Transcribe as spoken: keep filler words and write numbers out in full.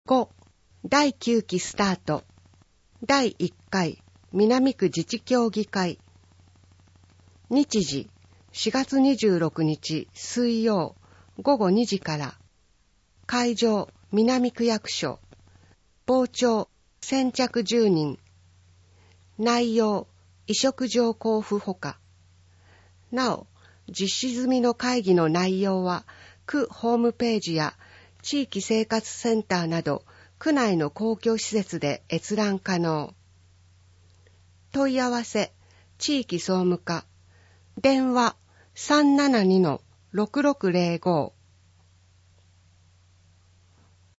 ご. だいきゅうきスタート。だいいっかい南区自治協議会。日時しがつにじゅうろくにち水曜ごごにじから。会場南区役所。傍聴先着じゅうにん。内容委嘱状交付ほか。なお、実施済みの会議の内容は区ホームページや地域生活センターなど区内の公共施設で閲覧可能。問い合わせ地域総務課。電話 さんななにのろくろくぜろご